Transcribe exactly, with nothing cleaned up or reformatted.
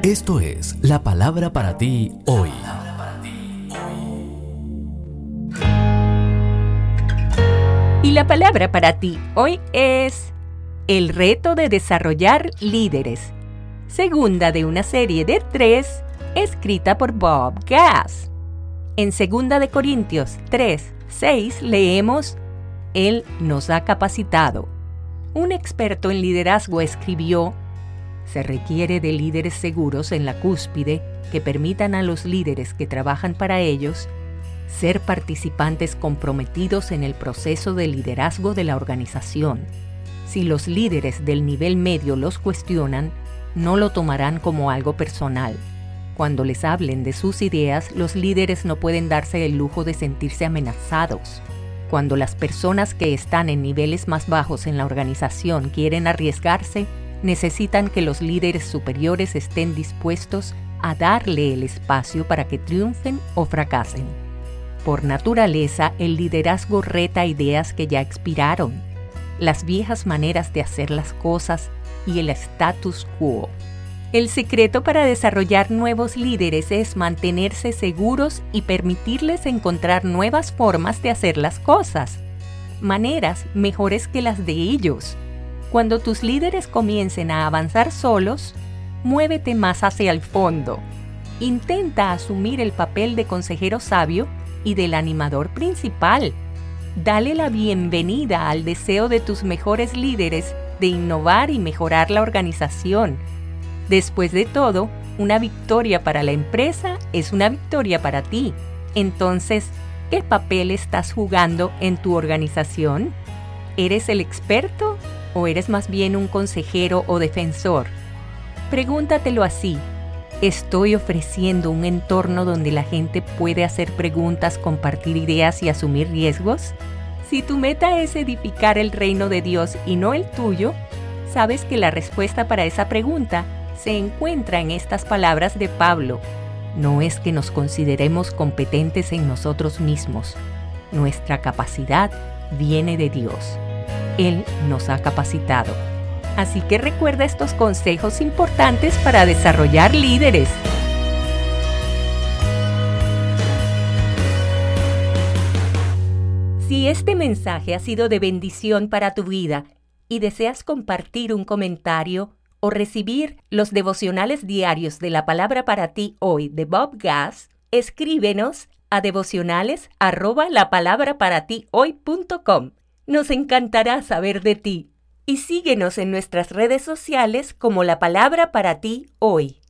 Esto es la palabra para ti hoy. Y la palabra para ti hoy es el reto de desarrollar líderes. Segunda de una serie de tres, escrita por Bob Gass. En Segunda de Corintios tres, seis leemos: Él nos ha capacitado. Un experto en liderazgo escribió: se requiere de líderes seguros en la cúspide que permitan a los líderes que trabajan para ellos ser participantes comprometidos en el proceso de liderazgo de la organización. Si los líderes del nivel medio los cuestionan, no lo tomarán como algo personal. Cuando les hablen de sus ideas, los líderes no pueden darse el lujo de sentirse amenazados. Cuando las personas que están en niveles más bajos en la organización quieren arriesgarse, necesitan que los líderes superiores estén dispuestos a darle el espacio para que triunfen o fracasen. Por naturaleza, el liderazgo reta ideas que ya expiraron, las viejas maneras de hacer las cosas y el status quo. El secreto para desarrollar nuevos líderes es mantenerse seguros y permitirles encontrar nuevas formas de hacer las cosas, maneras mejores que las de ellos. Cuando tus líderes comiencen a avanzar solos, muévete más hacia el fondo. Intenta asumir el papel de consejero sabio y del animador principal. Dale la bienvenida al deseo de tus mejores líderes de innovar y mejorar la organización. Después de todo, una victoria para la empresa es una victoria para ti. Entonces, ¿qué papel estás jugando en tu organización? ¿Eres el experto o eres más bien un consejero o defensor? Pregúntatelo así: ¿estoy ofreciendo un entorno donde la gente puede hacer preguntas, compartir ideas y asumir riesgos? Si tu meta es edificar el reino de Dios y no el tuyo, sabes que la respuesta para esa pregunta se encuentra en estas palabras de Pablo. No es que nos consideremos competentes en nosotros mismos. Nuestra capacidad viene de Dios. Él nos ha capacitado. Así que recuerda estos consejos importantes para desarrollar líderes. Si este mensaje ha sido de bendición para tu vida y deseas compartir un comentario o recibir los devocionales diarios de la palabra para ti hoy de Bob Gass, escríbenos a devocionales arroba la palabra para ti hoy punto com. Nos encantará saber de ti. Y síguenos en nuestras redes sociales como La Palabra para ti hoy.